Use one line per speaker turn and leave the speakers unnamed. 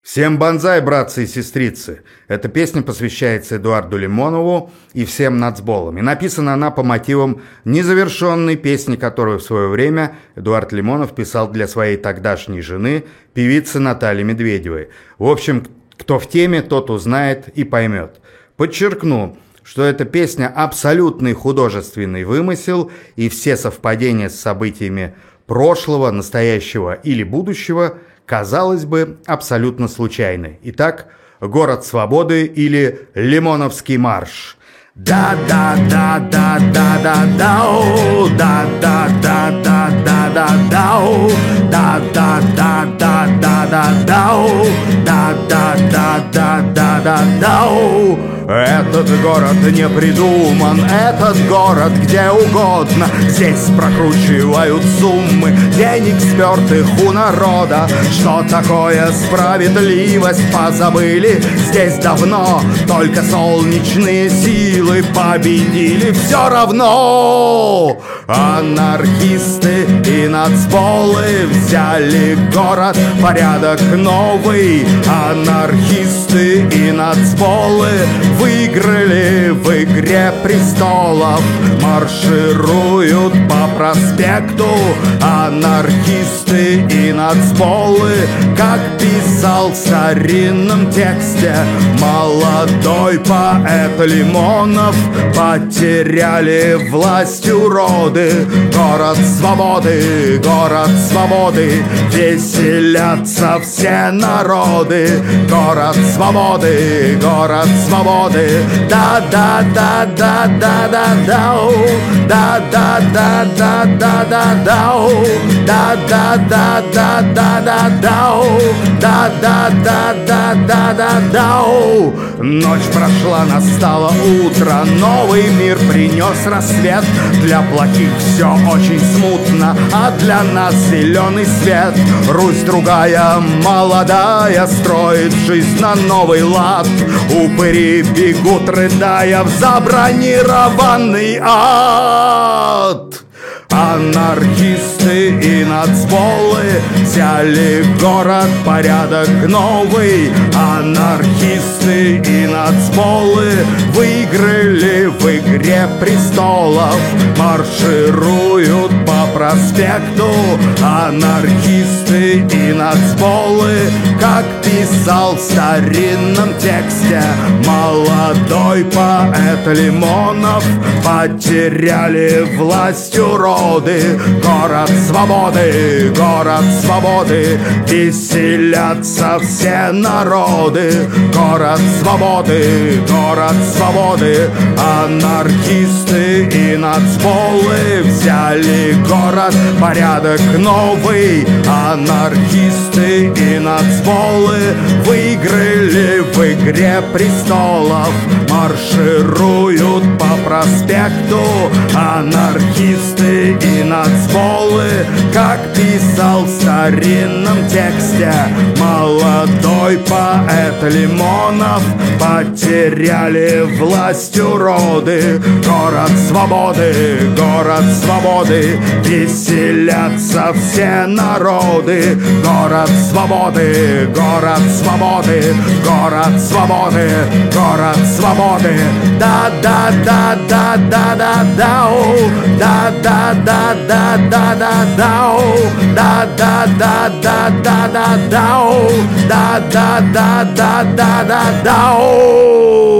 Всем банзай, братцы и сестрицы! Эта песня посвящается Эдуарду Лимонову и всем нацболам. И написана она по мотивам незавершенной песни, которую в свое время Эдуард Лимонов писал для своей тогдашней жены, певицы Натальи Медведевой. В общем, кто в теме, тот узнает и поймет. Подчеркну, что эта песня абсолютный художественный вымысел, и все совпадения с событиями прошлого, настоящего или будущего – казалось бы, абсолютно случайны. Итак, «Город свободы» или «Лимоновский марш». Да-да-да-да-да-да-дау, да-да-да-да-да-да-дау, да-да-да-да-да-да-дау, да-да-да-да-да-дау. Этот город не придуман, этот город где угодно. Здесь прокручивают суммы денег, спертых у народа. Что такое справедливость, позабыли здесь давно. Только солнечные силы победили все равно. Анархисты и нацболы взяли город, порядок новый. Анархисты и нацболы выиграли в игре престолов, маршируют по проспекту. Анархисты и нацболы, как писал в старинном тексте молодой поэт Лимонов, потеряли власть уроды. Город свободы, веселятся все народы. Город свободы, да-да-да-да-да-да-дау, да-да-да-да-да-да-дау, да-да-да-да-да-да-дау, да-да-да-да-да-да-дау. Ночь прошла, настало утро, новый мир принес рассвет. Для плохих все очень смутно, а для нас зеленый свет. Русь другая, молодая, строит жизнь на новый лад. Упыри бегут, рыдая, в забронированный ад. Анархисты и нацболы взяли город, порядок новый. Анархисты и нацболы выиграли в игре престолов, маршируют по проспекту. Анархисты и нацболы, как писал в старинном тексте молодой поэт Лимонов, потеряли власть уроды. Город свободы, веселятся все народы. Город свободы, анархисты и нацболы взяли город, порядок новый. Анархисты и нацболы выиграли в игре престолов, маршируют по проспекту. Анархисты и нацболы, как писал в старинном тексте молодой поэт Лимонов, потеряли власть уроды. Город свободы, веселятся все народы. Город свободы, да-да-да-да-да-да-дау, да-да-да-да-да-да-дау, да-да-да-да-да-да-дау, да-да-да-да-да-да-дау.